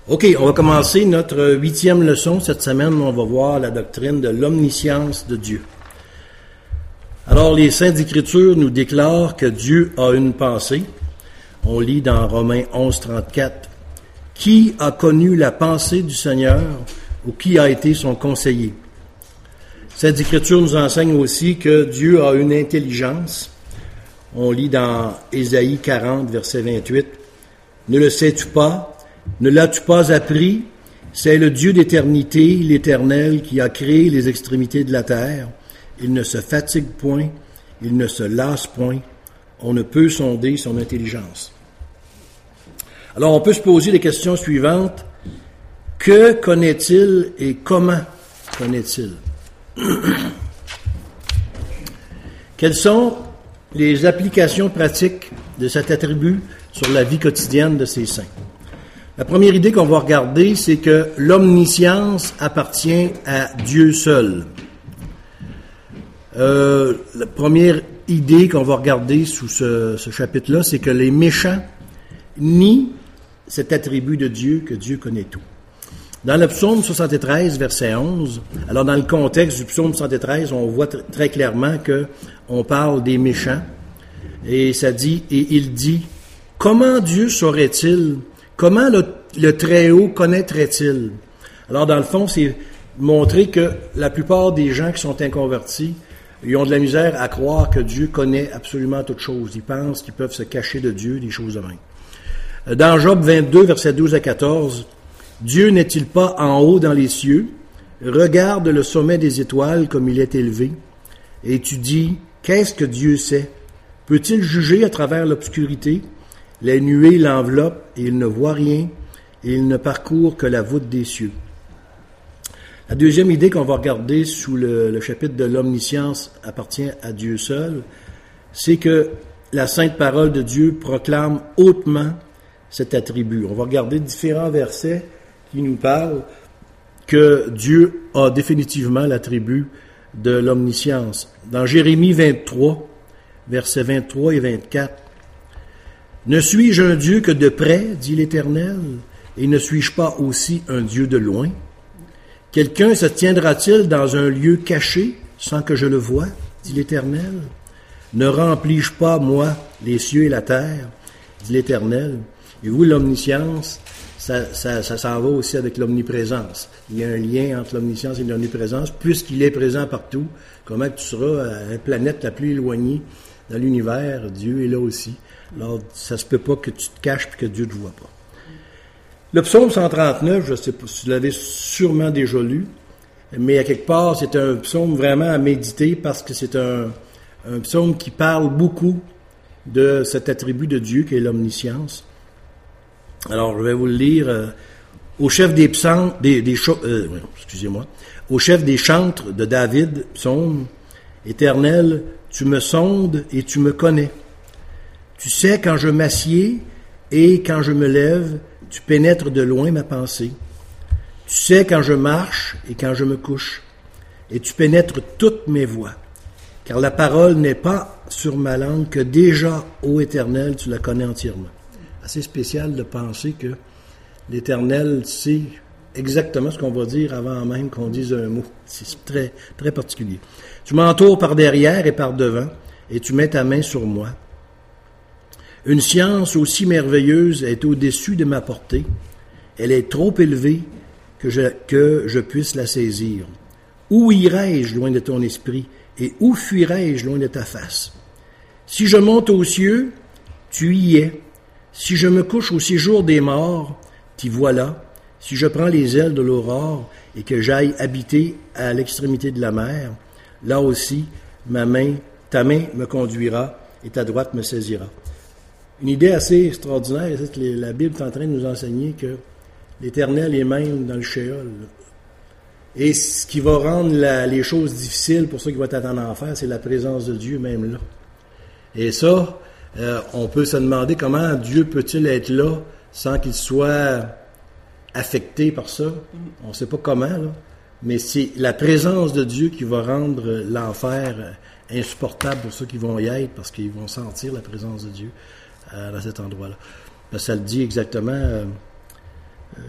OK, on va commencer notre 8e leçon. Cette semaine, on va voir la doctrine de l'omniscience de Dieu. Alors, les Saintes Écritures nous déclarent que Dieu a une pensée. On lit dans Romains 11, 34. « Qui a connu la pensée du Seigneur ou qui a été son conseiller? » Saintes Écritures nous enseignent aussi que Dieu a une intelligence. On lit dans Ésaïe 40, verset 28. « Ne le sais-tu pas? Ne l'as-tu pas appris? C'est le Dieu d'éternité, l'Éternel, qui a créé les extrémités de la terre. Il ne se fatigue point, il ne se lasse point. On ne peut sonder son intelligence. » Alors, on peut se poser les questions suivantes. Que connaît-il et comment connaît-il? Quelles sont les applications pratiques de cet attribut sur la vie quotidienne de ces saints? La première idée qu'on va regarder, c'est que l'omniscience appartient à Dieu seul. La première idée qu'on va regarder sous ce chapitre-là, c'est que les méchants nient cet attribut de Dieu, que Dieu connaît tout. Dans le psaume 73, verset 11, alors dans le contexte du psaume 73, on voit très clairement que on parle des méchants, et ça dit, et il dit, « Comment Dieu saurait-il? Comment le Très-Haut connaîtrait-il? » Alors, dans le fond, c'est montrer que la plupart des gens qui sont inconvertis, ils ont de la misère à croire que Dieu connaît absolument toutes choses. Ils pensent qu'ils peuvent se cacher de Dieu, des choses de même. Dans Job 22, versets 12 à 14, « Dieu n'est-il pas en haut dans les cieux? Regarde le sommet des étoiles comme il est élevé. Et tu dis, qu'est-ce que Dieu sait? Peut-il juger à travers l'obscurité? Les nuées l'enveloppent et il ne voit rien, et il ne parcourt que la voûte des cieux. » La deuxième idée qu'on va regarder sous le chapitre de l'omniscience appartient à Dieu seul, c'est que la sainte parole de Dieu proclame hautement cet attribut. On va regarder différents versets qui nous parlent que Dieu a définitivement l'attribut de l'omniscience. Dans Jérémie 23, versets 23 et 24, « Ne suis-je un Dieu que de près, dit l'Éternel, et ne suis-je pas aussi un Dieu de loin? Quelqu'un se tiendra-t-il dans un lieu caché sans que je le voie, dit l'Éternel? Ne remplis-je pas, moi, les cieux et la terre, dit l'Éternel? » Et vous, l'omniscience, ça s'en va aussi avec l'omniprésence. Il y a un lien entre l'omniscience et l'omniprésence, puisqu'il est présent partout. Comment tu seras à la planète la plus éloignée dans l'univers, Dieu est là aussi. Alors, ça se peut pas que tu te caches et que Dieu ne te voit pas. Le psaume 139, je ne sais pas si vous l'avez sûrement déjà lu, mais à quelque part, c'est un psaume vraiment à méditer parce que c'est un psaume qui parle beaucoup de cet attribut de Dieu qui est l'omniscience. Alors, je vais vous le lire. Au chef des psaumes, au chef des chantres de David, psaume, « Éternel, tu me sondes et tu me connais. Tu sais quand je m'assieds et quand je me lève, tu pénètres de loin ma pensée. Tu sais quand je marche et quand je me couche, et tu pénètres toutes mes voies. Car la parole n'est pas sur ma langue que déjà, ô Éternel, tu la connais entièrement. » Assez spécial de penser que l'Éternel sait exactement ce qu'on va dire avant même qu'on dise un mot. C'est très, très particulier. Tu m'entoures par derrière et par devant, et tu mets ta main sur moi. Une science aussi merveilleuse est au-dessus de ma portée. Elle est trop élevée que je puisse la saisir. Où irai-je loin de ton esprit, et où fuirai-je loin de ta face? Si je monte aux cieux, tu y es. Si je me couche au séjour des morts, t'y voilà. Si je prends les ailes de l'aurore et que j'aille habiter à l'extrémité de la mer, là aussi, ta main me conduira et ta droite me saisira. » Une idée assez extraordinaire, c'est que la Bible est en train de nous enseigner que l'Éternel est même dans le Sheol. Et ce qui va rendre les choses difficiles pour ceux qui vont être en enfer, c'est la présence de Dieu même là. Et ça, on peut se demander comment Dieu peut-il être là sans qu'il soit affecté par ça. On ne sait pas comment, là. Mais c'est la présence de Dieu qui va rendre l'enfer insupportable pour ceux qui vont y être parce qu'ils vont sentir la présence de Dieu dans cet endroit-là. Parce que ça le dit exactement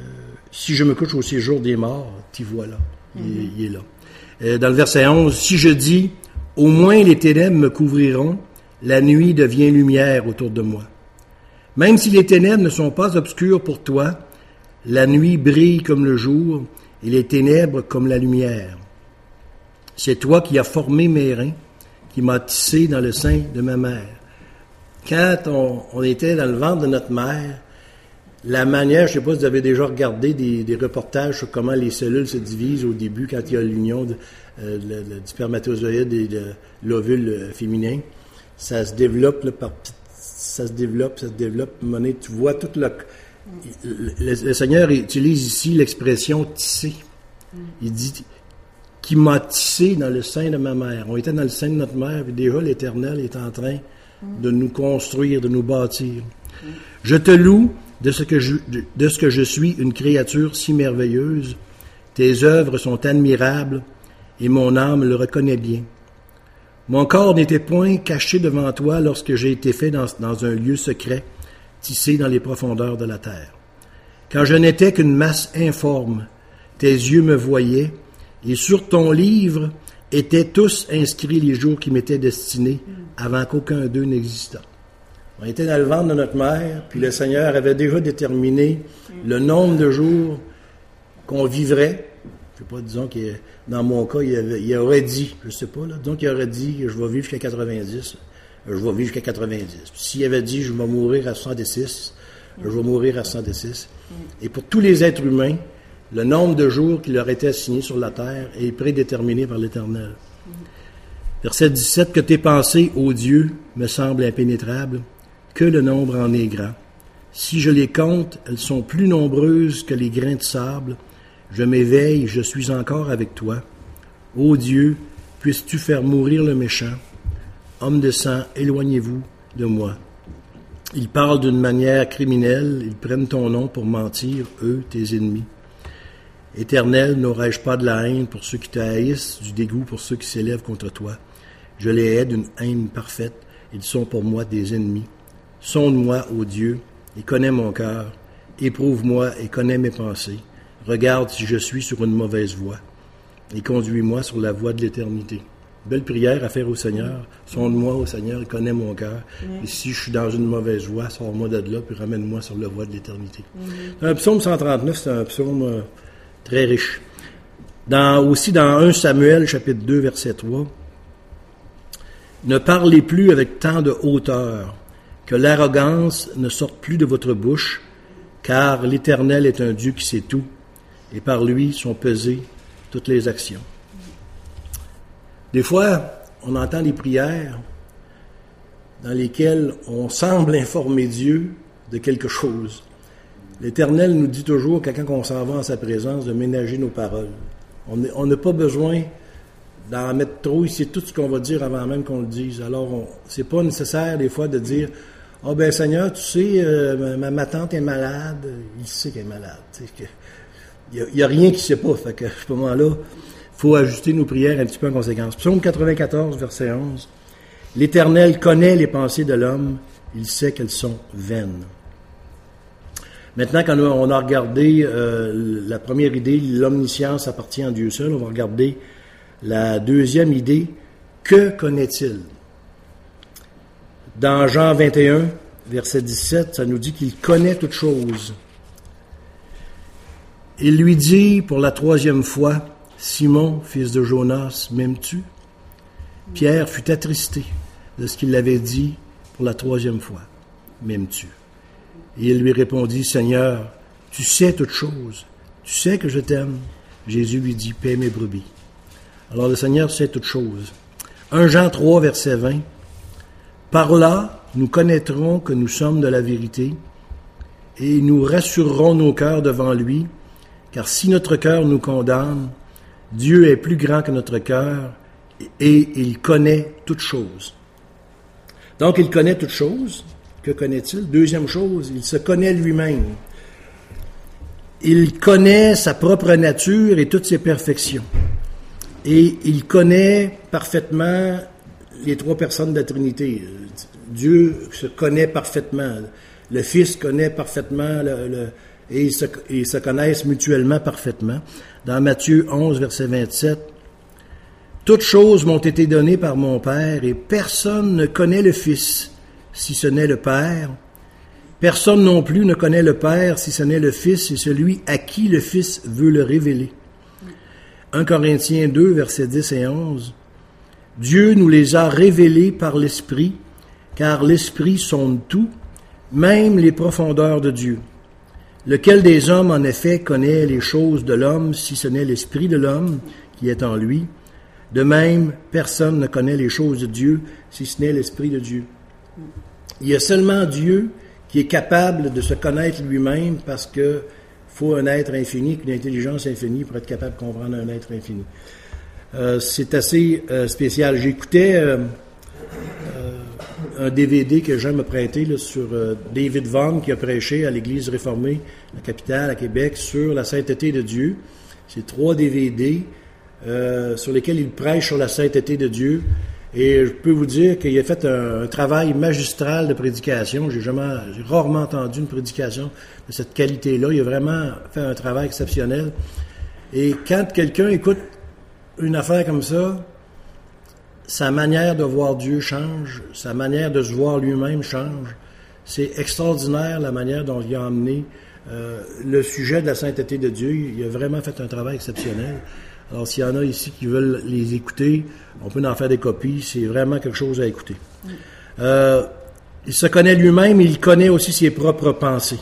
si je me couche au séjour des morts, t'y voilà. Il est là. Dans le verset 11, si je dis, au moins les ténèbres me couvriront, la nuit devient lumière autour de moi. Même si les ténèbres ne sont pas obscures pour toi, la nuit brille comme le jour et les ténèbres comme la lumière. C'est toi qui as formé mes reins, qui m'as tissé dans le sein de ma mère. Quand on était dans le ventre de notre mère, la manière, je ne sais pas si vous avez déjà regardé des reportages sur comment les cellules se divisent au début quand il y a l'union du spermatozoïde et de l'ovule féminin. Ça se développe là, ça se développe. À un moment donné, tu vois tout le Seigneur utilise ici l'expression « tisser ». Il dit « qui m'a tissé dans le sein de ma mère ». On était dans le sein de notre mère, puis déjà l'Éternel est en train de nous construire, de nous bâtir. Je te loue de ce que je suis une créature si merveilleuse. Tes œuvres sont admirables et mon âme le reconnaît bien. Mon corps n'était point caché devant toi lorsque j'ai été fait dans un lieu secret, tissé dans les profondeurs de la terre. Quand je n'étais qu'une masse informe, tes yeux me voyaient, et sur ton livre étaient tous inscrits les jours qui m'étaient destinés, avant qu'aucun d'eux n'existât. On était dans le ventre de notre mère, puis le Seigneur avait déjà déterminé le nombre de jours qu'on vivrait. Je sais pas, disons que dans mon cas, il aurait dit, je sais pas, là, disons qu'il aurait dit que je vais vivre jusqu'à 90. Je vais vivre jusqu'à 90. Puis s'il avait dit je vais mourir à 66, je vais mourir à 66. Et pour tous les êtres humains, le nombre de jours qui leur était assigné sur la terre est prédéterminé par l'Éternel. Verset 17, que tes pensées, ô Dieu, me semblent impénétrables, que le nombre en est grand. Si je les compte, elles sont plus nombreuses que les grains de sable. Je m'éveille, je suis encore avec toi. Ô Dieu, puisses-tu faire mourir le méchant. Homme de sang, éloignez-vous de moi. Ils parlent d'une manière criminelle, ils prennent ton nom pour mentir, eux, tes ennemis. Éternel, n'aurais-je pas de la haine pour ceux qui te haïssent, du dégoût pour ceux qui s'élèvent contre toi? Je les hais d'une haine parfaite, ils sont pour moi des ennemis. Sonde-moi, ô Dieu, et connais mon cœur. Éprouve-moi et connais mes pensées. Regarde si je suis sur une mauvaise voie, et conduis-moi sur la voie de l'éternité. Belle prière à faire au Seigneur. Sonde-moi, ô Seigneur, et connais mon cœur. Et si je suis dans une mauvaise voie, sors-moi de là, puis ramène-moi sur la voie de l'éternité. Un psaume 139, c'est un psaume très riche. Aussi dans 1 Samuel, chapitre 2, verset 3, « Ne parlez plus avec tant de hauteur, que l'arrogance ne sorte plus de votre bouche, car l'Éternel est un Dieu qui sait tout, et par lui sont pesées toutes les actions. » Des fois, on entend des prières dans lesquelles on semble informer Dieu de quelque chose. L'Éternel nous dit toujours, quand on s'en va en sa présence, de ménager nos paroles. On n'a pas besoin d'en mettre trop, il sait tout ce qu'on va dire avant même qu'on le dise. Alors, c'est pas nécessaire des fois de dire « Ah ben Seigneur, tu sais, ma tante est malade. » Il sait qu'elle est malade. Il n'y a rien qu'il ne sait pas. Fait que, à ce moment-là, il faut ajuster nos prières un petit peu en conséquence. Psaume 94, verset 11. « L'Éternel connaît les pensées de l'homme, il sait qu'elles sont vaines. » Maintenant, quand on a regardé la première idée, l'omniscience appartient à Dieu seul, on va regarder la deuxième idée, que connaît-il? Dans Jean 21, verset 17, ça nous dit qu'il connaît toutes choses. Il lui dit pour la troisième fois, « Simon, fils de Jonas, m'aimes-tu? » Pierre fut attristé de ce qu'il avait dit pour la troisième fois, « M'aimes-tu? » Et il lui répondit, « Seigneur, tu sais toutes choses, tu sais que je t'aime. » Jésus lui dit, « Paie mes brebis. » Alors le Seigneur sait toutes choses. 1 Jean 3, verset 20, « Par là, nous connaîtrons que nous sommes de la vérité, et nous rassurerons nos cœurs devant lui, car si notre cœur nous condamne, Dieu est plus grand que notre cœur, et il connaît toutes choses. » Donc il connaît toutes choses. Que connaît-il? Deuxième chose, il se connaît lui-même. Il connaît sa propre nature et toutes ses perfections. Et il connaît parfaitement les trois personnes de la Trinité. Dieu se connaît parfaitement. Le Fils connaît parfaitement et ils se connaissent mutuellement parfaitement. Dans Matthieu 11, verset 27, « Toutes choses m'ont été données par mon Père, et personne ne connaît le Fils, si ce n'est le Père. Personne non plus ne connaît le Père, si ce n'est le Fils, et celui à qui le Fils veut le révéler. » 1 Corinthiens 2, versets 10 et 11, « Dieu nous les a révélés par l'Esprit, car l'Esprit sonde tout, même les profondeurs de Dieu. Lequel des hommes, en effet, connaît les choses de l'homme, si ce n'est l'Esprit de l'homme qui est en lui? De même, personne ne connaît les choses de Dieu, si ce n'est l'Esprit de Dieu. » Il y a seulement Dieu qui est capable de se connaître lui-même, parce que faut un être infini, une intelligence infinie pour être capable de comprendre un être infini. C'est assez spécial. J'écoutais un DVD que Jean m'a prêté là, sur David Vaughan, qui a prêché à l'Église réformée, la capitale, à Québec, sur la sainteté de Dieu. C'est 3 DVD sur lesquels il prêche sur la sainteté de Dieu. Et je peux vous dire qu'il a fait un travail magistral de prédication. J'ai rarement entendu une prédication de cette qualité-là. Il a vraiment fait un travail exceptionnel. Et quand quelqu'un écoute une affaire comme ça, sa manière de voir Dieu change, sa manière de se voir lui-même change. C'est extraordinaire la manière dont il a emmené le sujet de la sainteté de Dieu. Il a vraiment fait un travail exceptionnel. Alors, s'il y en a ici qui veulent les écouter, on peut en faire des copies. C'est vraiment quelque chose à écouter. Il se connaît lui-même, il connaît aussi ses propres pensées.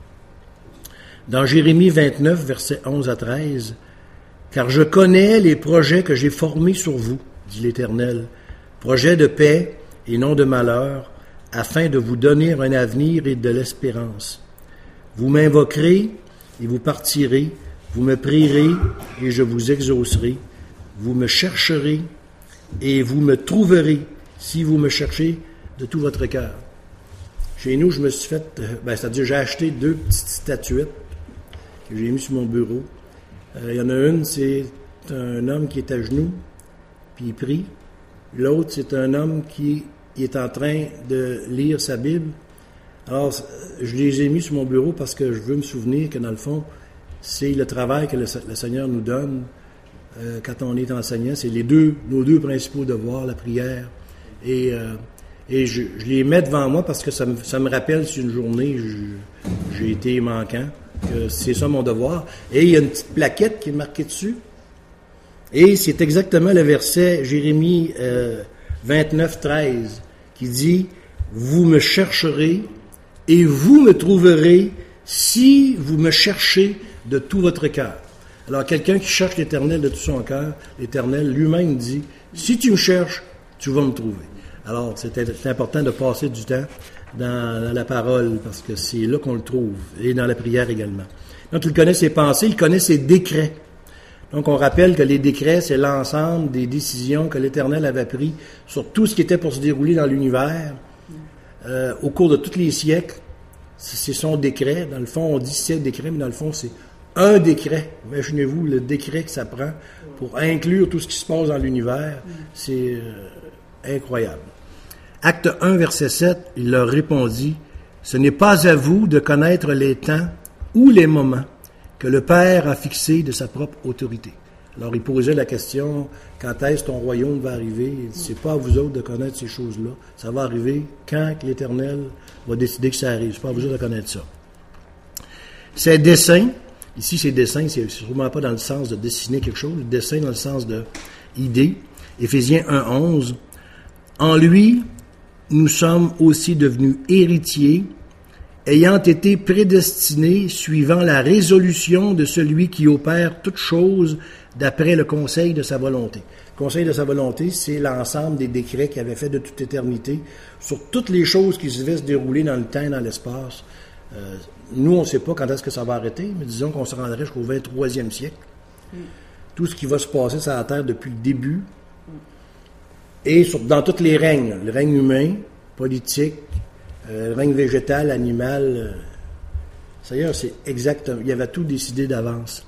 Dans Jérémie 29, versets 11 à 13, « Car je connais les projets que j'ai formés sur vous, dit l'Éternel, projets de paix et non de malheur, afin de vous donner un avenir et de l'espérance. Vous m'invoquerez et vous partirez, vous me prierez et je vous exaucerai. Vous me chercherez et vous me trouverez si vous me cherchez de tout votre cœur. » Chez nous, je me suis fait, c'est-à-dire j'ai acheté 2 petites statuettes que j'ai mis sur mon bureau. Il y en a une, c'est un homme qui est à genoux, puis il prie. L'autre, c'est un homme qui est en train de lire sa Bible. Alors, je les ai mis sur mon bureau parce que je veux me souvenir que, dans le fond, c'est le travail que le Seigneur nous donne quand on est enseignant. C'est nos deux principaux devoirs, la prière. Et je les mets devant moi parce que ça me rappelle si une journée j'ai été manquant, que c'est ça mon devoir. Et il y a une petite plaquette qui est marquée dessus. Et c'est exactement le verset Jérémie 29, 13 qui dit « Vous me chercherez et vous me trouverez si vous me cherchez de tout votre cœur. » Alors, quelqu'un qui cherche l'Éternel de tout son cœur, l'Éternel lui-même dit « Si tu me cherches, tu vas me trouver. » Alors, c'est important de passer du temps dans la parole, parce que c'est là qu'on le trouve, et dans la prière également. Donc, il connaît ses pensées, il connaît ses décrets. Donc, on rappelle que les décrets, c'est l'ensemble des décisions que l'Éternel avait prises sur tout ce qui était pour se dérouler dans l'univers au cours de tous les siècles. C'est son décret. Dans le fond, on dit 7 décrets, mais dans le fond, c'est un décret. Imaginez-vous le décret que ça prend pour inclure tout ce qui se passe dans l'univers. C'est incroyable. Acte 1, verset 7, il leur répondit, « Ce n'est pas à vous de connaître les temps ou les moments que le Père a fixés de sa propre autorité. » Alors, il posait la question, « Quand est-ce ton royaume va arriver? » Il dit, « C'est pas à vous autres de connaître ces choses-là. Ça va arriver quand l'Éternel va décider que ça arrive. C'est pas à vous autres de connaître ça. » Ces dessins, ici, ces dessins, c'est sûrement pas dans le sens de dessiner quelque chose, le dessin dans le sens de idée. Éphésiens 1, 11, « En lui, nous sommes aussi devenus héritiers, ayant été prédestinés suivant la résolution de celui qui opère toutes choses d'après le conseil de sa volonté. » Le conseil de sa volonté, c'est l'ensemble des décrets qu'il avait fait de toute éternité sur toutes les choses qui devaient se dérouler dans le temps et dans l'espace. Nous, on ne sait pas quand est-ce que ça va arrêter, mais disons qu'on se rendrait jusqu'au 23e siècle. Tout ce qui va se passer sur la Terre depuis le début, et dans tous les règnes, le règne humain, politique, le règne végétal, animal, c'est-à-dire, c'est exactement, il y avait tout décidé d'avance.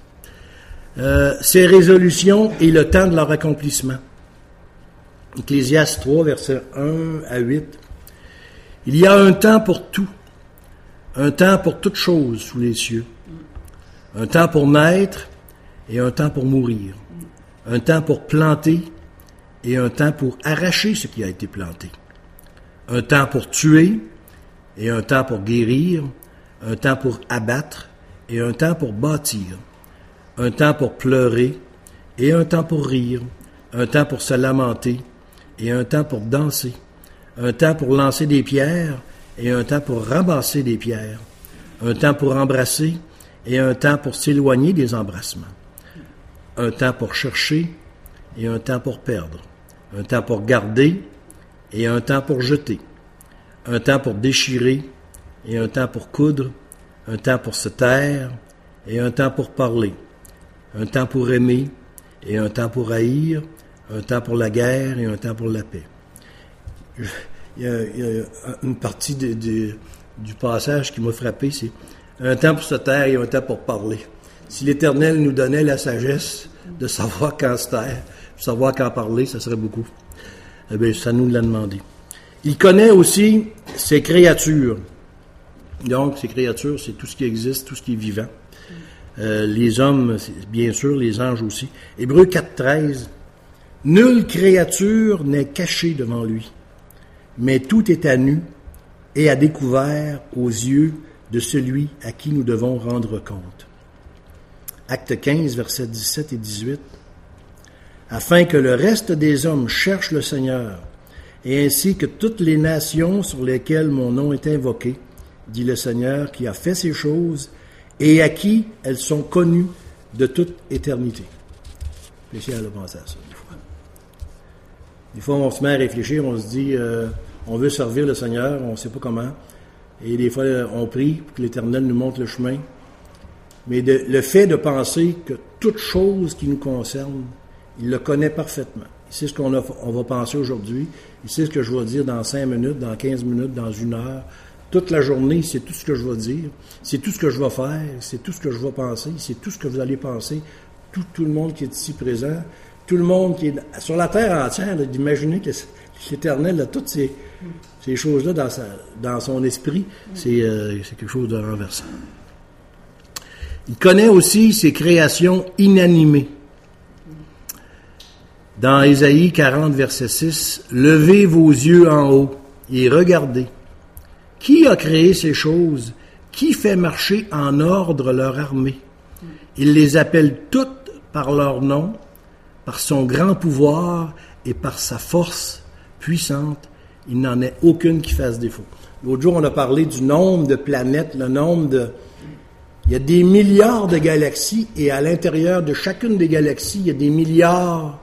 Ces résolutions et le temps de leur accomplissement. Ecclésiaste 3, versets 1 à 8. « Il y a un temps pour tout, un temps pour toutes choses sous les cieux, un temps pour naître et un temps pour mourir, un temps pour planter et un temps pour arracher ce qui a été planté, un temps pour tuer et un temps pour guérir, un temps pour abattre et un temps pour bâtir, un temps pour pleurer et un temps pour rire, un temps pour se lamenter et un temps pour danser, un temps pour lancer des pierres et un temps pour ramasser des pierres, un temps pour embrasser et un temps pour s'éloigner des embrassements, un temps pour chercher et un temps pour perdre, un temps pour garder et un temps pour jeter, un temps pour déchirer et un temps pour coudre, un temps pour se taire et un temps pour parler, un temps pour aimer et un temps pour haïr, un temps pour la guerre et un temps pour la paix. Il y a une partie du passage qui m'a frappé, c'est un temps pour se taire et un temps pour parler. Si l'Éternel nous donnait la sagesse de savoir quand se taire, de savoir quand parler, ça serait beaucoup. Eh bien, ça nous l'a demandé. Il connaît aussi ses créatures. Donc, ces créatures, c'est tout ce qui existe, tout ce qui est vivant. Les hommes, bien sûr, les anges aussi. Hébreux 4.13. Nulle créature n'est cachée devant lui, mais tout est à nu et à découvert aux yeux de celui à qui nous devons rendre compte. Acte 15, versets 17 et 18. Afin que le reste des hommes cherche le Seigneur, et ainsi que toutes les nations sur lesquelles mon nom est invoqué, dit le Seigneur qui a fait ces choses et à qui elles sont connues de toute éternité. Réfléchissez à le penser à ça, des fois. Des fois, on se met à réfléchir, on se dit, on veut servir le Seigneur, on ne sait pas comment. Et des fois, on prie pour que l'Éternel nous montre le chemin. Mais le fait de penser que toute chose qui nous concerne, il le connaît parfaitement. Il sait ce qu'on va penser aujourd'hui. Il sait ce que je vais dire dans 5 minutes, dans 15 minutes, dans 1 heure. Toute la journée, c'est tout ce que je vais dire. C'est tout ce que je vais faire. C'est tout ce que je vais penser. C'est tout ce que vous allez penser. Tout le monde qui est ici présent. Tout le monde qui est sur la terre entière. D'imaginer que l'Éternel a toutes ces choses-là dans son esprit. C'est quelque chose de renversant. Il connaît aussi ses créations inanimées. Dans Ésaïe 40, verset 6, « Levez vos yeux en haut et regardez. Qui a créé ces choses? Qui fait marcher en ordre leur armée? Il les appelle toutes par leur nom, par son grand pouvoir et par sa force puissante. Il n'en est aucune qui fasse défaut. » L'autre jour, on a parlé du nombre de planètes, le nombre de... Il y a des milliards de galaxies et à l'intérieur de chacune des galaxies, il y a des milliards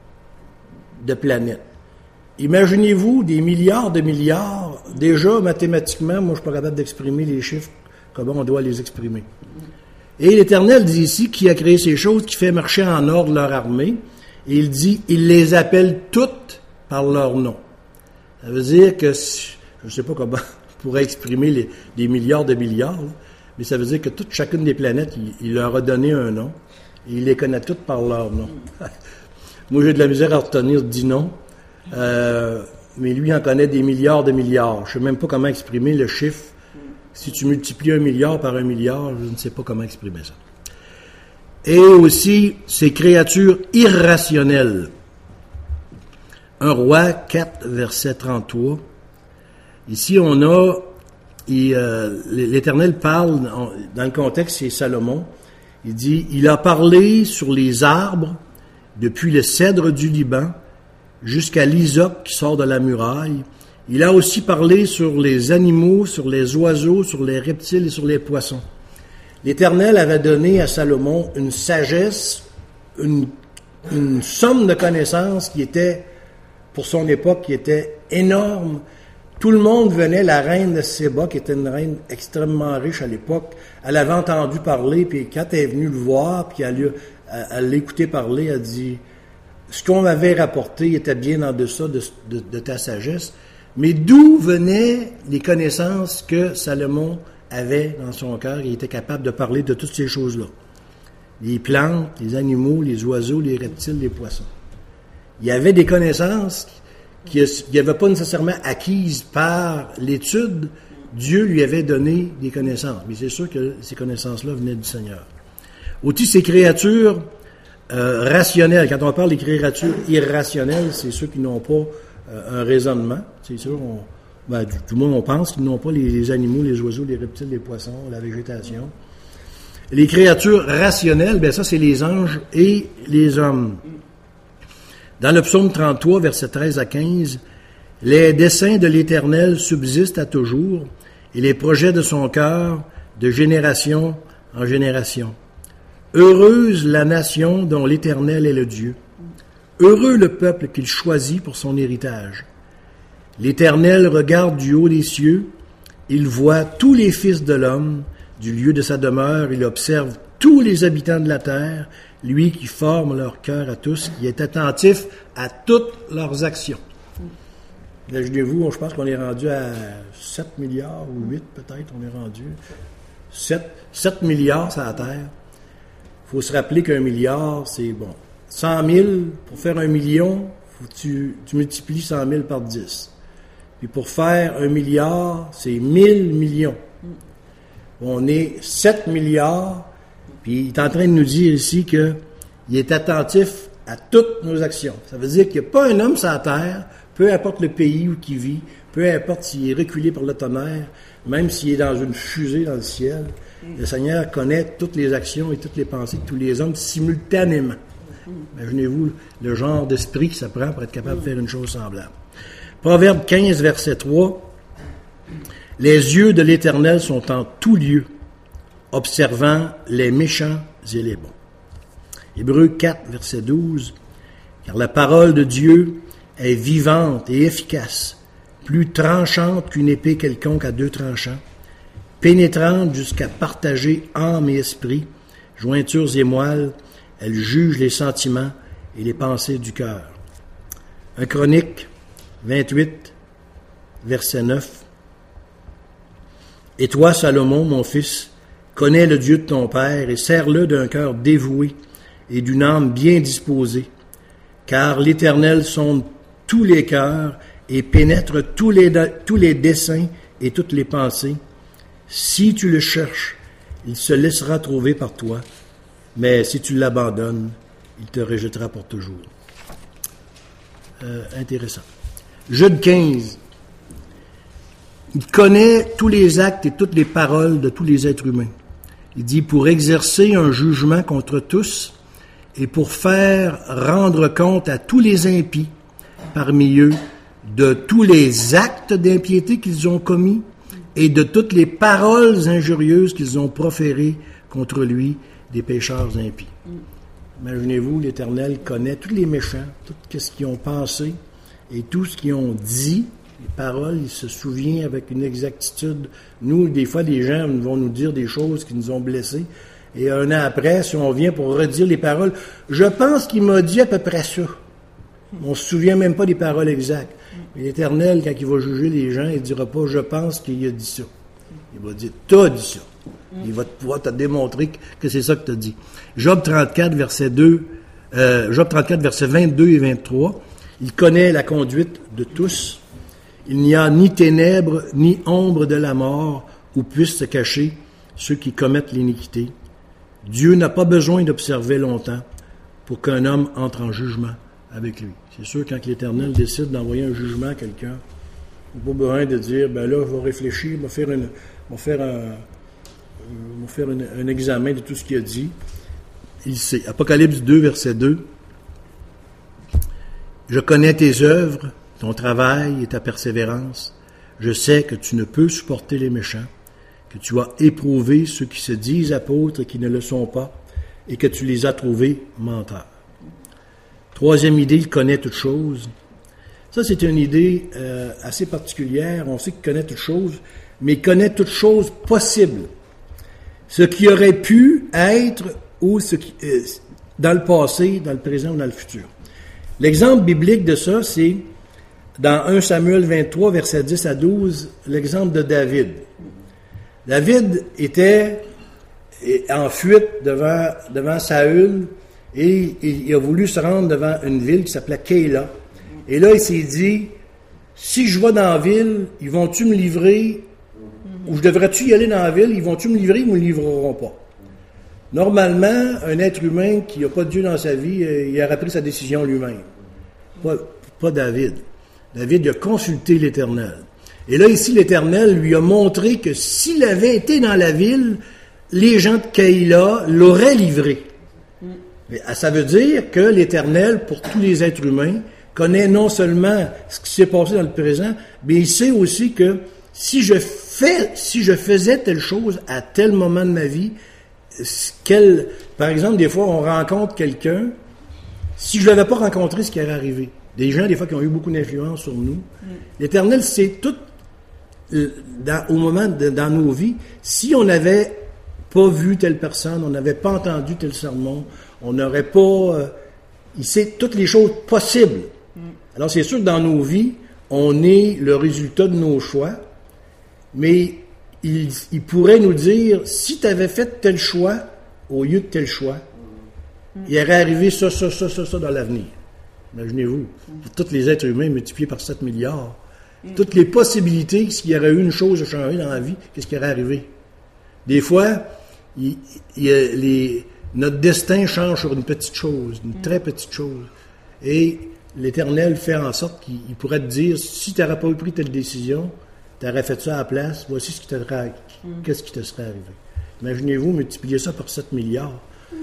de planètes. Imaginez-vous des milliards de milliards. Déjà, mathématiquement, moi, je ne suis pas capable d'exprimer les chiffres, comment on doit les exprimer. Et l'Éternel dit ici, qui a créé ces choses, qui fait marcher en ordre leur armée, et il dit, il les appelle toutes par leur nom. Ça veut dire que, je ne sais pas comment on pourrait exprimer des milliards de milliards, là, mais ça veut dire que chacune des planètes, il leur a donné un nom, et il les connaît toutes par leur nom. Moi, j'ai de la misère à retenir 10 noms, mais lui en connaît des milliards de milliards. Je ne sais même pas comment exprimer le chiffre. Si tu multiplies 1 milliard par 1 milliard, je ne sais pas comment exprimer ça. Et aussi, ces créatures irrationnelles. 1 Roi 4, verset 33. Ici, on a, l'Éternel parle, dans le contexte, c'est Salomon. Il dit, il a parlé sur les arbres, depuis le cèdre du Liban jusqu'à l'hysope qui sort de la muraille. Il a aussi parlé sur les animaux, sur les oiseaux, sur les reptiles et sur les poissons. L'Éternel avait donné à Salomon une sagesse, une somme de connaissances qui était, pour son époque, qui était énorme. Tout le monde venait, la reine de Séba, qui était une reine extrêmement riche à l'époque, elle avait entendu parler, puis quand elle est venue le voir, puis elle l'a écouté parler, elle dit, ce qu'on m'avait rapporté était bien en deçà de ta sagesse, mais d'où venaient les connaissances que Salomon avait dans son cœur? Il était capable de parler de toutes ces choses-là. Les plantes, les animaux, les oiseaux, les reptiles, les poissons. Il y avait des connaissances qu'il n'avait pas nécessairement acquises par l'étude, Dieu lui avait donné des connaissances. Mais c'est sûr que ces connaissances-là venaient du Seigneur. Aussi, ces créatures rationnelles, quand on parle des créatures irrationnelles, c'est ceux qui n'ont pas un raisonnement. C'est sûr, du moins on pense qu'ils n'ont pas les animaux, les oiseaux, les reptiles, les poissons, la végétation. Les créatures rationnelles, ça c'est les anges et les hommes. Dans le psaume 33, versets 13 à 15, « Les desseins de l'Éternel subsistent à toujours, et les projets de son cœur de génération en génération. Heureuse la nation dont l'Éternel est le Dieu. Heureux le peuple qu'il choisit pour son héritage. L'Éternel regarde du haut des cieux, il voit tous les fils de l'homme, du lieu de sa demeure, il observe tous les habitants de la terre, lui qui forme leur cœur à tous, qui est attentif à toutes leurs actions. » Imaginez-vous, je pense qu'on est rendu à 7 milliards ou 8 peut-être, on est rendu. 7 milliards sur la terre. Il faut se rappeler qu'un milliard, c'est 100 000, pour faire 1 million, faut que tu multiplies 100 000 par 10. Puis pour faire 1 milliard, c'est 1000 millions. On est 7 milliards, puis il est en train de nous dire ici qu'il est attentif à toutes nos actions. Ça veut dire qu'il n'y a pas un homme sur la terre, peu importe le pays où il vit, peu importe s'il est reculé par le tonnerre, même s'il est dans une fusée dans le ciel, le Seigneur connaît toutes les actions et toutes les pensées de tous les hommes simultanément. Imaginez-vous le genre d'esprit que ça prend pour être capable de faire une chose semblable. Proverbe 15, verset 3. « Les yeux de l'Éternel sont en tout lieu, observant les méchants et les bons. » Hébreux 4, verset 12. « Car la parole de Dieu est vivante et efficace, plus tranchante qu'une épée quelconque à 2 tranchants, pénétrante jusqu'à partager âme et esprit, jointures et moelles, elle juge les sentiments et les pensées du cœur. » 1 Chronique 28, verset 9. « Et toi, Salomon, mon fils, connais le Dieu de ton père et sers-le d'un cœur dévoué et d'une âme bien disposée, car l'Éternel sonde tous les cœurs et pénètre tous les desseins et toutes les pensées. Si tu le cherches, il se laissera trouver par toi, mais si tu l'abandonnes, il te rejettera pour toujours. » Intéressant. Jude 15. Il connaît tous les actes et toutes les paroles de tous les êtres humains. Il dit, pour exercer un jugement contre tous et pour faire rendre compte à tous les impies parmi eux de tous les actes d'impiété qu'ils ont commis et de toutes les paroles injurieuses qu'ils ont proférées contre lui, des pécheurs impies. Imaginez-vous, l'Éternel connaît tous les méchants, tout ce qu'ils ont pensé et tout ce qu'ils ont dit. Les paroles, il se souvient avec une exactitude. Nous, des fois, les gens vont nous dire des choses qui nous ont blessés. Et un an après, si on vient pour redire les paroles, je pense qu'il m'a dit à peu près ça. On ne se souvient même pas des paroles exactes. Mais l'Éternel, quand il va juger les gens, il ne dira pas « je pense qu'il a dit ça ». Il va dire « t'as dit ça ». Il va pouvoir te démontrer que c'est ça que tu as dit. Job 34, verset 22 et 23. Il connaît la conduite de tous. Il n'y a ni ténèbres, ni ombre de la mort où puissent se cacher ceux qui commettent l'iniquité. Dieu n'a pas besoin d'observer longtemps pour qu'un homme entre en jugement avec lui. C'est sûr, quand l'Éternel décide d'envoyer un jugement à quelqu'un, il n'y a pas besoin de dire, là, je vais réfléchir, je vais faire un examen de tout ce qu'il a dit. Il sait. Apocalypse 2, verset 2. « Je connais tes œuvres, ton travail et ta persévérance. Je sais que tu ne peux supporter les méchants, que tu as éprouvé ceux qui se disent apôtres et qui ne le sont pas, et que tu les as trouvés menteurs. » Troisième idée, il connaît toutes choses. Ça, c'est une idée assez particulière. On sait qu'il connaît toutes choses, mais il connaît toutes choses possibles. Ce qui aurait pu être ou ce qui, dans le passé, dans le présent ou dans le futur. L'exemple biblique de ça, c'est dans 1 Samuel 23, versets 10 à 12, l'exemple de David. David était en fuite devant Saül et il a voulu se rendre devant une ville qui s'appelait Keïla. Et là, il s'est dit, si je vais dans la ville, ils vont-tu me livrer Ou je devrais-tu y aller dans la ville? Ils vont-tu me livrer ou ils me livreront pas? Normalement, un être humain qui n'a pas de Dieu dans sa vie, il aurait pris sa décision lui-même. Pas David. David a consulté l'Éternel. Et là, ici, l'Éternel lui a montré que s'il avait été dans la ville, les gens de Keïla l'auraient livré. Mais ça veut dire que l'Éternel, pour tous les êtres humains, connaît non seulement ce qui s'est passé dans le présent, mais il sait aussi que si je faisais telle chose à tel moment de ma vie, par exemple, des fois, on rencontre quelqu'un, si je ne l'avais pas rencontré, ce qui allait arriver. Des gens, des fois, qui ont eu beaucoup d'influence sur nous. L'Éternel sait tout, au moment dans nos vies, si on n'avait pas vu telle personne, on n'avait pas entendu tel sermon, on n'aurait pas... il sait toutes les choses possibles. Alors, c'est sûr que dans nos vies, on est le résultat de nos choix, mais il pourrait nous dire, si tu avais fait tel choix au lieu de tel choix, il aurait arrivé ça dans l'avenir. Imaginez-vous, tous les êtres humains multipliés par 7 milliards, toutes les possibilités, s'il y aurait eu une chose à changer dans la vie, qu'est-ce qui aurait arrivé? Des fois, notre destin change sur une petite chose, une très petite chose. Et l'Éternel fait en sorte qu'il pourrait te dire, si tu n'aurais pas pris telle décision, tu aurais fait ça à la place, voici qu'est-ce qui te serait arrivé. Imaginez-vous multiplier ça par 7 milliards.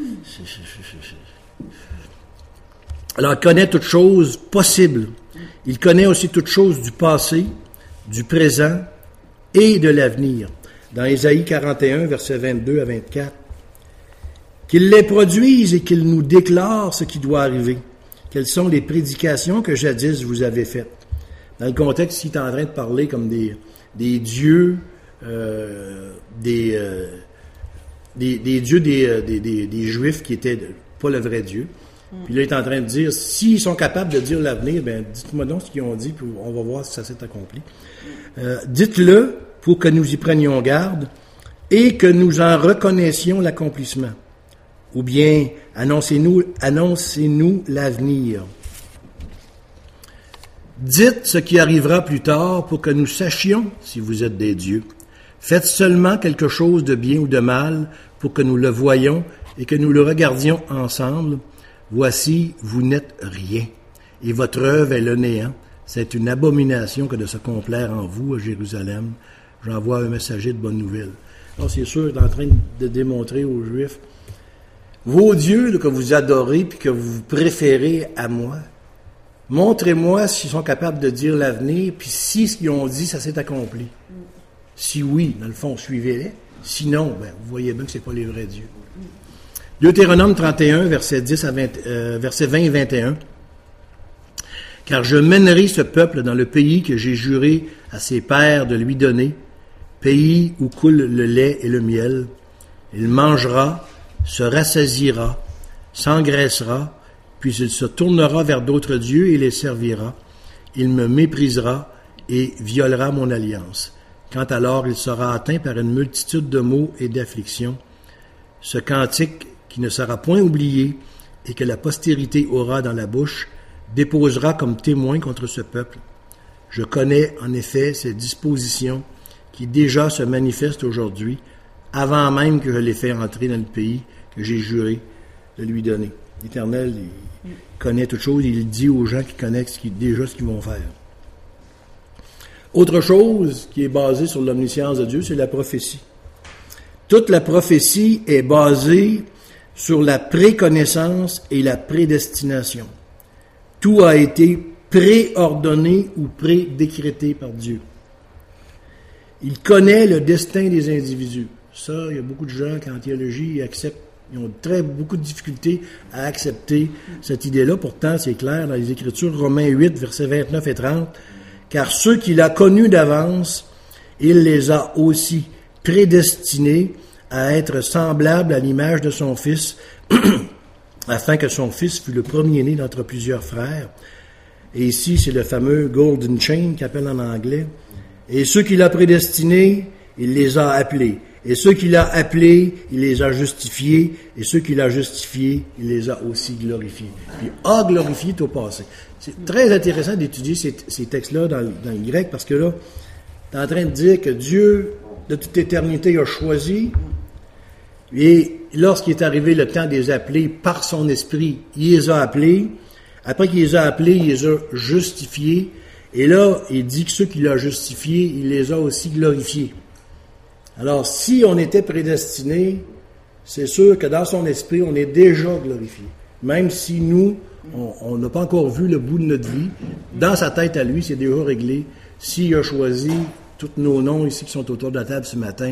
Alors, il connaît toutes choses possibles. Il connaît aussi toutes choses du passé, du présent et de l'avenir. Dans Ésaïe 41, versets 22 à 24, qu'il les produise et qu'il nous déclare ce qui doit arriver. Quelles sont les prédications que jadis vous avez faites? Dans le contexte, il est en train de parler comme des dieux, des dieux des Juifs qui étaient pas le vrai Dieu. Puis là, il est en train de dire, s'ils sont capables de dire l'avenir, ben dites-moi donc ce qu'ils ont dit, puis on va voir si ça s'est accompli. Dites-le pour que nous y prenions garde et que nous en reconnaissions l'accomplissement. Ou bien, annoncez-nous l'avenir. Dites ce qui arrivera plus tard pour que nous sachions si vous êtes des dieux. Faites seulement quelque chose de bien ou de mal pour que nous le voyions et que nous le regardions ensemble. Voici, vous n'êtes rien, et votre œuvre est le néant. C'est une abomination que de se complaire en vous, à Jérusalem. J'envoie un messager de bonne nouvelle. Alors, c'est sûr, il est en train de démontrer aux Juifs, vos dieux là, que vous adorez puis que vous préférez à moi, montrez-moi s'ils sont capables de dire l'avenir, puis si ce qu'ils ont dit, ça s'est accompli. Si oui, dans le fond, suivez-les. Sinon, vous voyez bien que ce n'est pas les vrais dieux. Deutéronome 31, versets 20 et 21. Car je mènerai ce peuple dans le pays que j'ai juré à ses pères de lui donner, pays où coule le lait et le miel. Il mangera, se rassasiera, s'engraissera, puis il se tournera vers d'autres dieux et les servira. Il me méprisera et violera mon alliance. Quand alors il sera atteint par une multitude de maux et d'afflictions, ce cantique qui ne sera point oublié et que la postérité aura dans la bouche, déposera comme témoin contre ce peuple. Je connais en effet ces dispositions qui déjà se manifestent aujourd'hui, avant même que je les fasse entrer dans le pays que j'ai juré de lui donner. L'Éternel, il connaît toutes choses, il dit aux gens qui connaissent déjà ce qu'ils vont faire. Autre chose qui est basée sur l'omniscience de Dieu, c'est la prophétie. Toute la prophétie est basée sur la préconnaissance et la prédestination. Tout a été préordonné ou prédécrété par Dieu. Il connaît le destin des individus. Ça, il y a beaucoup de gens qui en théologie ils ont beaucoup de difficultés à accepter cette idée-là. Pourtant, c'est clair dans les Écritures, Romains 8, versets 29 et 30, « Car ceux qu'il a connus d'avance, il les a aussi prédestinés à être semblables à l'image de son Fils, afin que son Fils fût le premier-né d'entre plusieurs frères. » Et ici, c'est le fameux Golden Chain qu'appelle en anglais. « Et ceux qu'il a prédestinés, il les a appelés. Et ceux qu'il a appelés, il les a justifiés. Et ceux qu'il a justifiés, il les a aussi glorifiés. » Puis « a glorifié » au passé. C'est très intéressant d'étudier ces textes-là dans le grec, parce que là, tu es en train de dire que Dieu de toute éternité, a choisi. Et lorsqu'il est arrivé le temps de les appeler par son esprit, il les a appelés. Après qu'il les a appelés, il les a justifiés. Et là, il dit que ceux qu'il a justifiés, il les a aussi glorifiés. Alors, si on était prédestinés, c'est sûr que dans son esprit, on est déjà glorifié. Même si nous, on n'a pas encore vu le bout de notre vie, dans sa tête à lui, c'est déjà réglé. S'il a choisi tous nos noms ici qui sont autour de la table ce matin,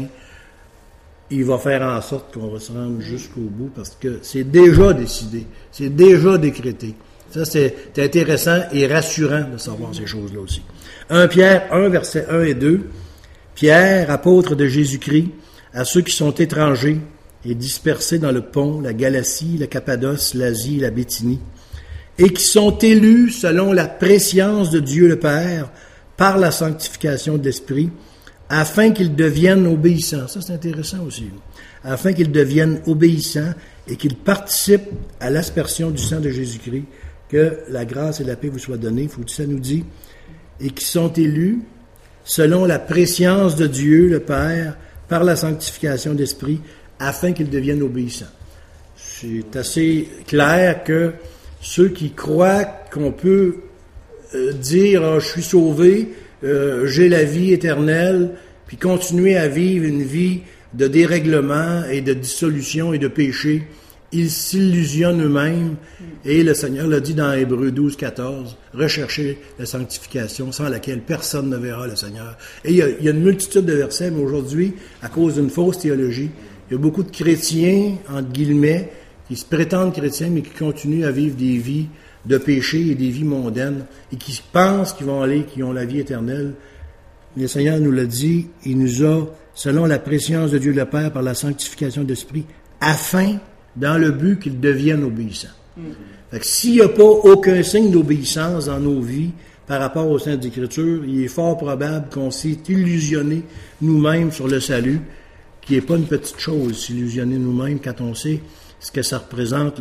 il va faire en sorte qu'on se rende jusqu'au bout parce que c'est déjà décidé, c'est déjà décrété. Ça, c'est intéressant et rassurant de savoir ces choses-là aussi. 1 Pierre 1, versets 1 et 2. Pierre, apôtre de Jésus-Christ, à ceux qui sont étrangers et dispersés dans le Pont, la Galatie, la Cappadoce, l'Asie, la Bithynie, et qui sont élus selon la prescience de Dieu le Père, par la sanctification de l'Esprit, afin qu'ils deviennent obéissants. Ça, c'est intéressant aussi. Afin qu'ils deviennent obéissants et qu'ils participent à l'aspersion du sang de Jésus-Christ, que la grâce et la paix vous soient données. Faut que ça nous dit. Et qui sont élus selon la prescience de Dieu, le Père, par la sanctification d'esprit, afin qu'ils deviennent obéissants. C'est assez clair que ceux qui croient qu'on peut dire « je suis sauvé, j'ai la vie éternelle », puis continuer à vivre une vie de dérèglement et de dissolution et de péché, ils s'illusionnent eux-mêmes. Et le Seigneur l'a dit dans Hébreux 12, 14, « Recherchez la sanctification sans laquelle personne ne verra le Seigneur. » Et il y a une multitude de versets, mais aujourd'hui, à cause d'une fausse théologie, il y a beaucoup de chrétiens, entre guillemets, qui se prétendent chrétiens, mais qui continuent à vivre des vies de péché et des vies mondaines, et qui pensent qu'ils vont aller, qu'ils ont la vie éternelle. Le Seigneur nous l'a dit, il nous a, selon la prescience de Dieu le Père, par la sanctification de l'Esprit, afin, dans le but qu'ils deviennent obéissants. Fait que s'il n'y a pas aucun signe d'obéissance dans nos vies par rapport au Saintes Écritures, il est fort probable qu'on s'est illusionné nous-mêmes sur le salut, qui n'est pas une petite chose, s'illusionner nous-mêmes quand on sait ce que ça représente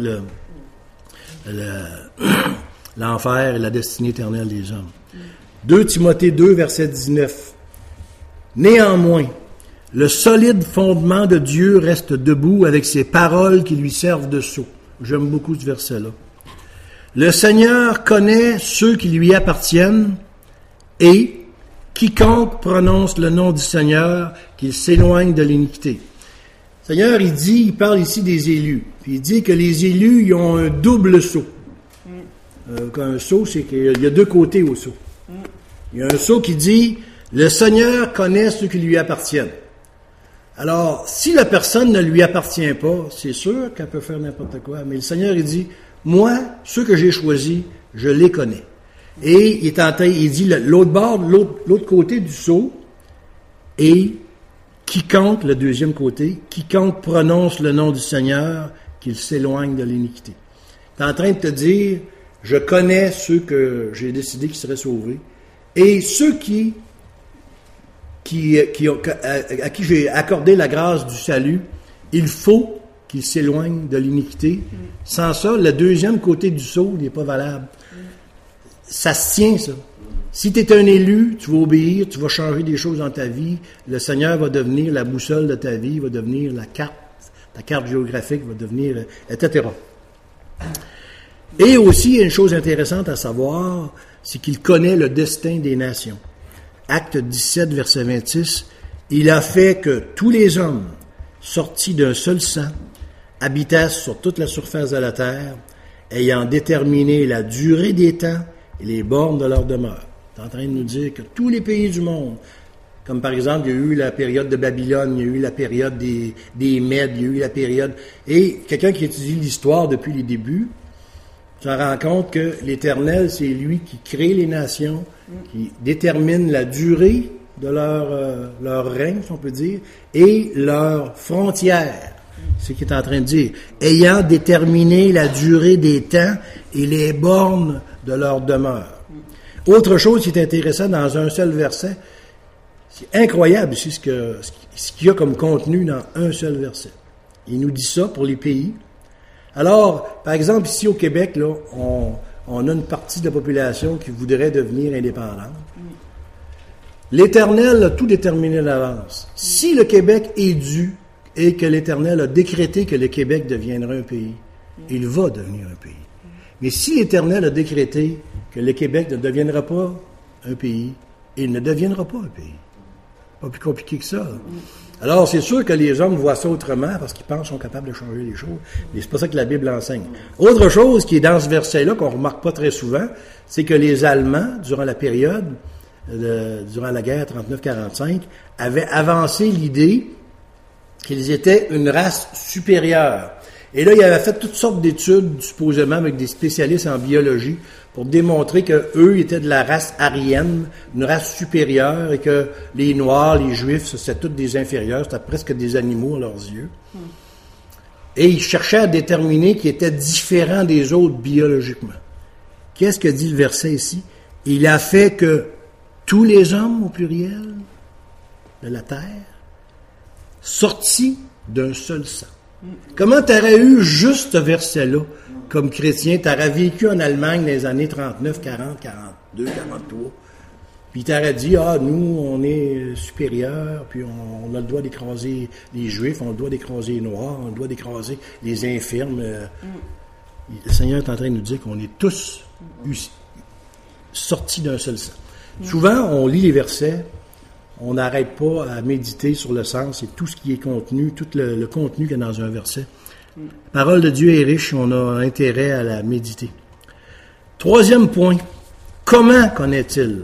l'enfer et la destinée éternelle des hommes. 2 Timothée 2, verset 19. Néanmoins, le solide fondement de Dieu reste debout avec ses paroles qui lui servent de sceau. J'aime beaucoup ce verset-là. Le Seigneur connaît ceux qui lui appartiennent et quiconque prononce le nom du Seigneur, qu'il s'éloigne de l'iniquité. Le Seigneur, il parle ici des élus. Puis il dit que les élus, ils ont un double sceau. Un sceau, c'est qu'il y a deux côtés au sceau. Il y a un sceau qui dit, le Seigneur connaît ceux qui lui appartiennent. Alors, si la personne ne lui appartient pas, c'est sûr qu'elle peut faire n'importe quoi. Mais le Seigneur, il dit, moi, ceux que j'ai choisis, je les connais. Et il dit l'autre bord, l'autre côté du sceau, et quiconque, le deuxième côté, quiconque prononce le nom du Seigneur, qu'il s'éloigne de l'iniquité. Il est en train de te dire, je connais ceux que j'ai décidé qu'ils seraient sauvés, et ceux à qui j'ai accordé la grâce du salut, il faut qu'ils s'éloignent de l'iniquité. Sans ça, le deuxième côté du sceau n'est pas valable. Ça se tient, ça. Si tu es un élu, tu vas obéir, tu vas changer des choses dans ta vie, le Seigneur va devenir la boussole de ta vie, va devenir ta carte géographique va devenir, etc. Et aussi, il y a une chose intéressante à savoir, c'est qu'il connaît le destin des nations. Acte 17, verset 26, il a fait que tous les hommes, sortis d'un seul sang, habitassent sur toute la surface de la terre, ayant déterminé la durée des temps et les bornes de leur demeure. Il est en train de nous dire que tous les pays du monde, comme par exemple, il y a eu la période de Babylone, il y a eu la période des Mèdes, il y a eu la période... Et quelqu'un qui étudie l'histoire depuis les débuts, se rend compte que l'Éternel, c'est lui qui crée les nations, qui détermine la durée de leur règne, si on peut dire, et leurs frontières. C'est ce qu'il est en train de dire. Ayant déterminé la durée des temps et les bornes de leur demeure. Autre chose qui est intéressant dans un seul verset, c'est incroyable ici ce qu'il y a comme contenu dans un seul verset. Il nous dit ça pour les pays. Alors, par exemple, ici au Québec, là, on a une partie de la population qui voudrait devenir indépendante. L'Éternel a tout déterminé d'avance. Si le Québec est dû et que l'Éternel a décrété que le Québec deviendra un pays, il va devenir un pays. Mais si l'Éternel a décrété que le Québec ne deviendra pas un pays, il ne deviendra pas un pays. Pas plus compliqué que ça. Alors, c'est sûr que les hommes voient ça autrement parce qu'ils pensent qu'ils sont capables de changer les choses. Mais c'est pas ça que la Bible enseigne. Autre chose qui est dans ce verset-là, qu'on remarque pas très souvent, c'est que les Allemands, durant la période, durant la guerre 39-45, avaient avancé l'idée qu'ils étaient une race supérieure. Et là, ils avaient fait toutes sortes d'études, supposément avec des spécialistes en biologie, pour démontrer qu'eux étaient de la race aryenne, une race supérieure, et que les Noirs, les Juifs, c'était tous des inférieurs, c'était presque des animaux à leurs yeux. Et ils cherchaient à déterminer qu'ils étaient différents des autres biologiquement. Qu'est-ce que dit le verset ici? Il a fait que tous les hommes, au pluriel, de la terre, sortis d'un seul sang. Comment t'aurais eu juste ce verset-là comme chrétien? T'aurais vécu en Allemagne dans les années 39, 40, 42, 43. Puis t'aurais dit, nous, on est supérieurs, puis on a le droit d'écraser les Juifs, on a le droit d'écraser les Noirs, on a le droit d'écraser les infirmes. Le Seigneur est en train de nous dire qu'on est tous sortis d'un seul sang. Souvent, on lit les versets, on n'arrête pas à méditer sur le sens et tout ce qui est contenu, tout le contenu qu'il y a dans un verset. La parole de Dieu est riche, on a intérêt à la méditer. Troisième point, comment connaît-il?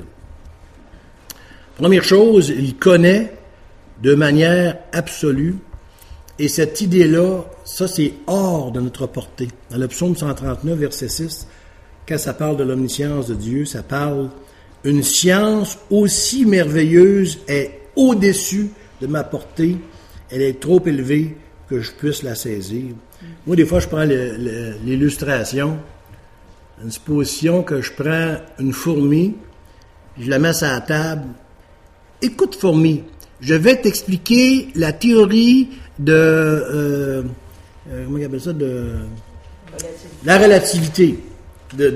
Première chose, il connaît de manière absolue, et cette idée-là, ça c'est hors de notre portée. Dans le psaume 139, verset 6, quand ça parle de l'omniscience de Dieu, ça parle « Une science aussi merveilleuse est au-dessus de ma portée, elle est trop élevée que je puisse la saisir. » Moi, des fois, je prends l'illustration, une supposition que je prends une fourmi, je la mets sur la table. « Écoute, fourmi, je vais t'expliquer la théorie de... comment on appelle ça? La relativité d'Einstein. »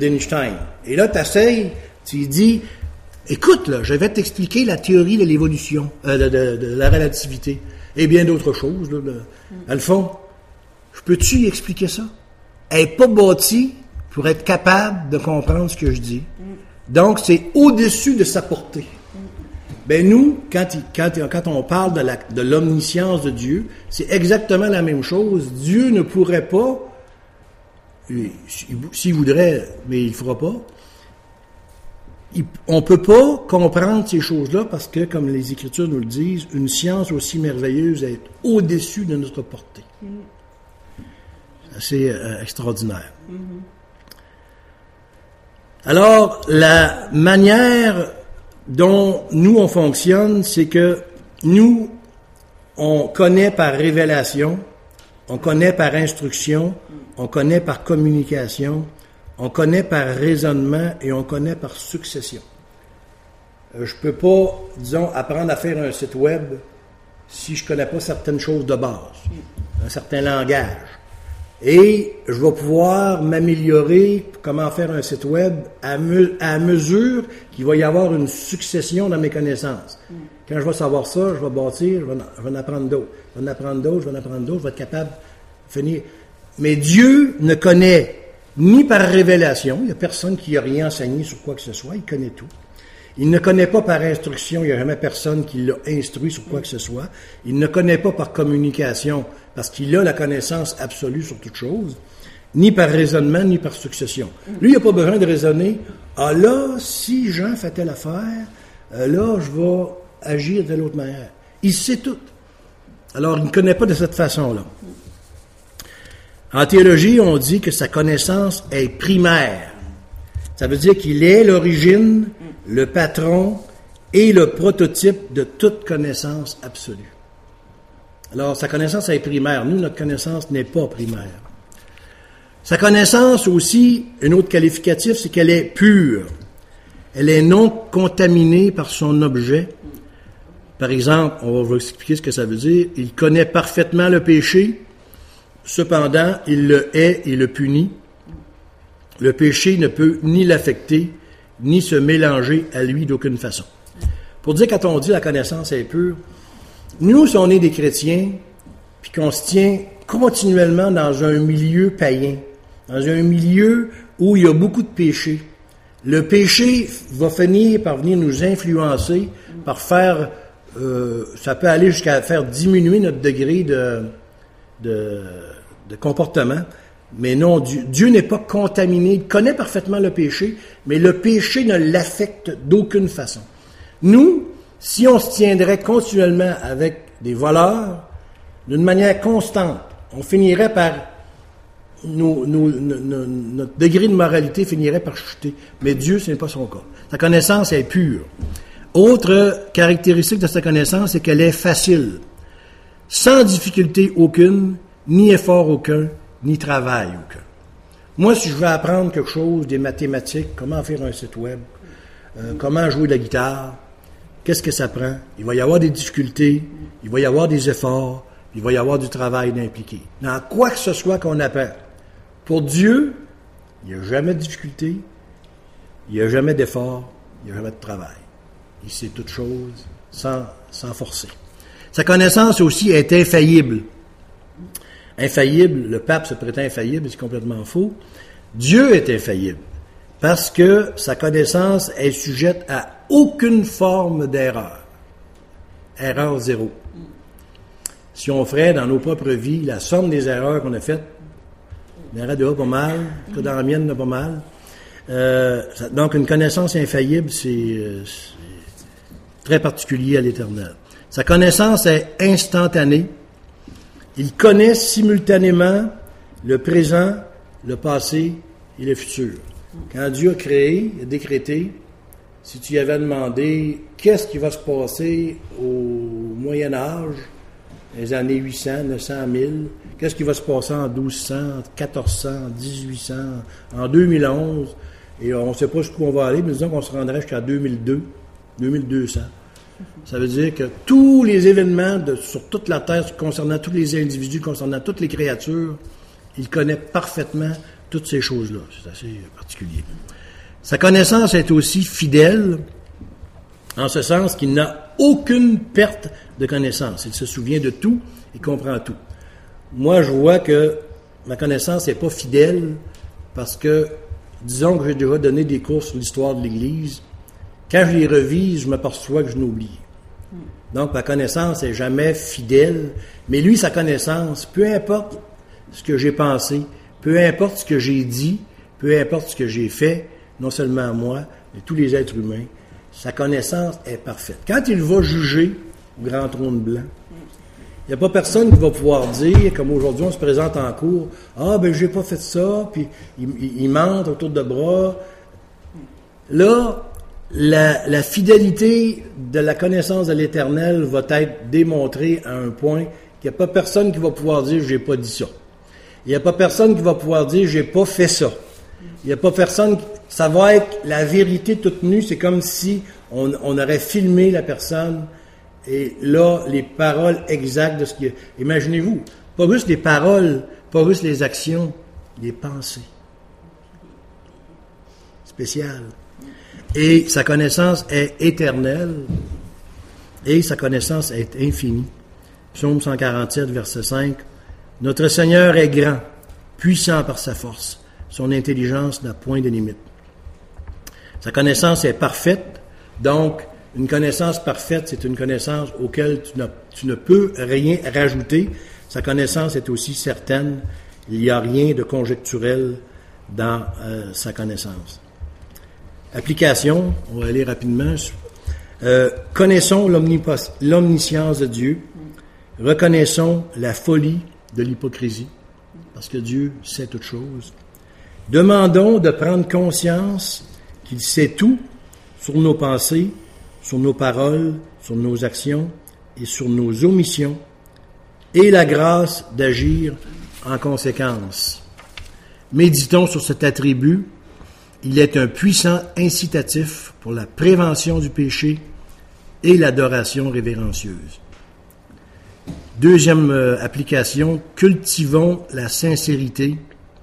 Et là, tu essayes, tu lui dis, écoute, là, je vais t'expliquer la théorie de l'évolution, de la relativité, et bien d'autres choses. Là, dans le fond, je peux-tu lui expliquer ça? Elle n'est pas bâtie pour être capable de comprendre ce que je dis. Donc, c'est au-dessus de sa portée. Ben nous, quand on parle de l'omniscience de Dieu, c'est exactement la même chose. Dieu ne pourrait pas, s'il voudrait, mais il ne fera pas, on ne peut pas comprendre ces choses-là parce que, comme les Écritures nous le disent, une science aussi merveilleuse est au-dessus de notre portée. C'est extraordinaire. Alors, la manière dont nous, on fonctionne, c'est que nous, on connaît par révélation, on connaît par instruction, on connaît par communication, on connaît par raisonnement et on connaît par succession. Je peux pas, disons, apprendre à faire un site web si je connais pas certaines choses de base, un certain langage. Et je vais pouvoir m'améliorer comment faire un site web à mesure qu'il va y avoir une succession dans mes connaissances. Quand je vais savoir ça, je vais bâtir, je vais en apprendre d'autres. Je vais en apprendre d'autres, je vais en apprendre d'autres, je vais être capable de finir. Mais Dieu ne connaît ni par révélation, il n'y a personne qui n'a rien enseigné sur quoi que ce soit, il connaît tout. Il ne connaît pas par instruction, il n'y a jamais personne qui l'a instruit sur quoi que ce soit. Il ne connaît pas par communication, parce qu'il a la connaissance absolue sur toute chose, ni par raisonnement, ni par succession. Lui, il n'a pas besoin de raisonner. Ah là, si Jean fait telle affaire, là, je vais agir de l'autre manière. Il sait tout. Alors, il ne connaît pas de cette façon-là. En théologie, on dit que sa connaissance est primaire. Ça veut dire qu'il est l'origine, le patron et le prototype de toute connaissance absolue. Alors, sa connaissance est primaire. Nous, notre connaissance n'est pas primaire. Sa connaissance aussi, un autre qualificatif, c'est qu'elle est pure. Elle est non contaminée par son objet. Par exemple, on va vous expliquer ce que ça veut dire. Il connaît parfaitement le péché, cependant, il le hait et le punit. Le péché ne peut ni l'affecter, ni se mélanger à lui d'aucune façon. Pour dire, quand on dit la connaissance est pure, nous, si on est des chrétiens, puis qu'on se tient continuellement dans un milieu païen, dans un milieu où il y a beaucoup de péchés, le péché va finir par venir nous influencer, par faire, ça peut aller jusqu'à faire diminuer notre degré de comportement. Mais non, Dieu n'est pas contaminé, il connaît parfaitement le péché, mais le péché ne l'affecte d'aucune façon. Nous, si on se tiendrait continuellement avec des voleurs, d'une manière constante, on finirait par, notre degré de moralité finirait par chuter. Mais Dieu, ce n'est pas son cas. Sa connaissance est pure. Autre caractéristique de sa connaissance, c'est qu'elle est facile, sans difficulté aucune, ni effort aucun, ni travail aucun. Moi, si je veux apprendre quelque chose, des mathématiques, comment faire un site web, comment jouer de la guitare, qu'est-ce que ça prend? Il va y avoir des difficultés, il va y avoir des efforts, il va y avoir du travail d'impliqué. Dans quoi que ce soit qu'on apprend. Pour Dieu, il n'y a jamais de difficulté, il n'y a jamais d'effort, il n'y a jamais de travail. Il sait toutes choses sans forcer. Sa connaissance aussi est infaillible. Infaillible, le pape se prétend infaillible, c'est complètement faux. Dieu est infaillible parce que sa connaissance est sujette à aucune forme d'erreur. Erreur zéro. Si on ferait dans nos propres vies la somme des erreurs qu'on a faites, on aurait déjà pas mal, que dans la mienne, on a pas mal. Donc une connaissance infaillible, c'est très particulier à l'Éternel. Sa connaissance est instantanée. Il connaît simultanément le présent, le passé et le futur. Quand Dieu a créé, il a décrété, si tu y avais demandé qu'est-ce qui va se passer au Moyen Âge, les années 800, 900, 1000, qu'est-ce qui va se passer en 1200, 1400, 1800, en 2011, et on ne sait pas jusqu'où on va aller, mais disons qu'on se rendrait jusqu'à 2002, 2200. Ça veut dire que tous les événements sur toute la Terre, concernant tous les individus, concernant toutes les créatures, il connaît parfaitement toutes ces choses-là. C'est assez particulier. Sa connaissance est aussi fidèle, en ce sens qu'il n'a aucune perte de connaissance. Il se souvient de tout et comprend tout. Moi, je vois que ma connaissance n'est pas fidèle parce que, disons que j'ai déjà donné des cours sur l'histoire de l'Église. Quand je les revise, je m'aperçois que je n'oublie. Donc, ma connaissance n'est jamais fidèle, mais lui, sa connaissance, peu importe ce que j'ai pensé, peu importe ce que j'ai dit, peu importe ce que j'ai fait, non seulement moi, mais tous les êtres humains, sa connaissance est parfaite. Quand il va juger au grand trône blanc, il n'y a pas personne qui va pouvoir dire, comme aujourd'hui on se présente en cours, « Ah, ben j'ai pas fait ça », puis il mente autour de bras. Là, la fidélité de la connaissance de l'Éternel va être démontrée à un point qu'il n'y a pas personne qui va pouvoir dire « j'ai pas dit ça ». Il n'y a pas personne qui va pouvoir dire « j'ai pas fait ça ». Il n'y a pas personne... Ça va être la vérité toute nue. C'est comme si on aurait filmé la personne et là, les paroles exactes de ce qu'il y a. Imaginez-vous, pas juste les paroles, pas juste les actions, les pensées. Spécial. Et sa connaissance est éternelle et sa connaissance est infinie. Psaume 147, verset 5. Notre Seigneur est grand, puissant par sa force. Son intelligence n'a point de limite. Sa connaissance est parfaite, donc une connaissance parfaite, c'est une connaissance auquel tu ne peux rien rajouter. Sa connaissance est aussi certaine, il n'y a rien de conjecturel dans sa connaissance. Application, on va aller rapidement. Connaissons l'omniscience de Dieu, reconnaissons la folie de l'hypocrisie, parce que Dieu sait toutes choses. Demandons de prendre conscience qu'il sait tout sur nos pensées, sur nos paroles, sur nos actions et sur nos omissions, et la grâce d'agir en conséquence. Méditons sur cet attribut. Il est un puissant incitatif pour la prévention du péché et l'adoration révérencieuse. Deuxième application, cultivons la sincérité.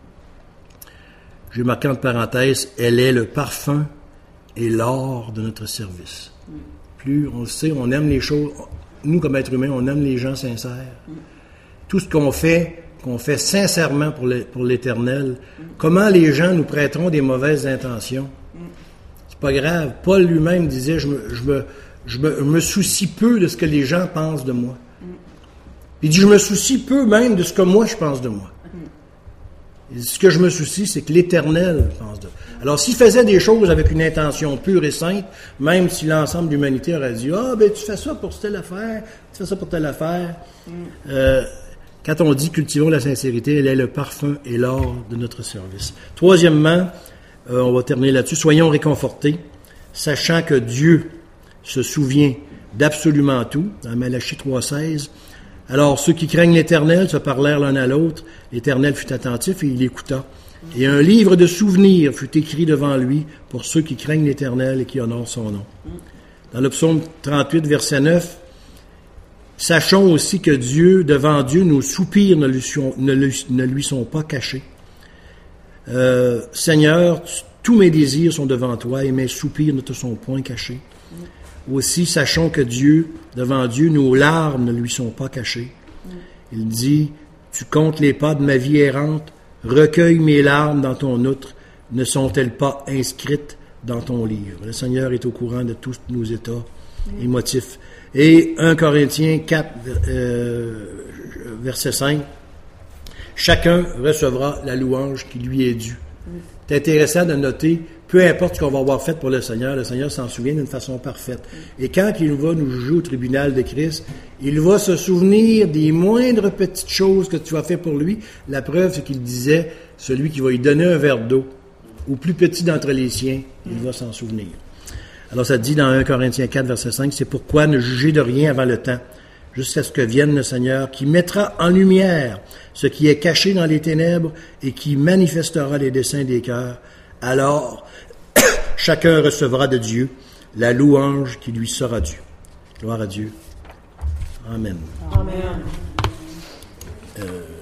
J'ai marqué entre parenthèses, elle est le parfum et l'or de notre service. plus on le sait, on aime les choses. Nous, comme êtres humains, on aime les gens sincères. Tout ce qu'on fait sincèrement pour l'Éternel. Comment les gens nous prêteront des mauvaises intentions? C'est pas grave. Paul lui-même disait, je me soucie peu de ce que les gens pensent de moi. Il dit, je me soucie peu même de ce que moi je pense de moi. Et ce que je me soucie, c'est que l'Éternel pense de moi. Alors, s'il faisait des choses avec une intention pure et sainte, même si l'ensemble de l'humanité aurait dit, tu fais ça pour telle affaire, tu fais ça pour telle affaire. Quand on dit cultivons la sincérité, elle est le parfum et l'or de notre service. Troisièmement, on va terminer là-dessus, soyons réconfortés, sachant que Dieu se souvient d'absolument tout, dans Malachie 3,16. Alors, ceux qui craignent l'Éternel se parlèrent l'un à l'autre. L'Éternel fut attentif et il écouta. Et un livre de souvenirs fut écrit devant lui pour ceux qui craignent l'Éternel et qui honorent son nom. Dans le psaume 38, verset 9, sachons aussi que devant Dieu, nos soupirs ne lui sont pas cachés. Seigneur, tous mes désirs sont devant toi et mes soupirs ne te sont point cachés. Aussi, sachons que devant Dieu, nos larmes ne lui sont pas cachées. Il dit, tu comptes les pas de ma vie errante, recueille mes larmes dans ton outre, ne sont-elles pas inscrites dans ton livre? Le Seigneur est au courant de tous nos états émotifs. Et 1 Corinthiens 4, verset 5, chacun recevra la louange qui lui est due. C'est intéressant de noter, peu importe ce qu'on va avoir fait pour le Seigneur s'en souvient d'une façon parfaite. Et quand il va nous juger au tribunal de Christ, il va se souvenir des moindres petites choses que tu as fait pour lui. La preuve, c'est qu'il disait, celui qui va lui donner un verre d'eau, au plus petit d'entre les siens, il va s'en souvenir. Alors ça dit dans 1 Corinthiens 4, verset 5, c'est pourquoi ne jugez de rien avant le temps, jusqu'à ce que vienne le Seigneur, qui mettra en lumière ce qui est caché dans les ténèbres et qui manifestera les desseins des cœurs. Alors, chacun recevra de Dieu la louange qui lui sera due. Gloire à Dieu. Amen. Amen.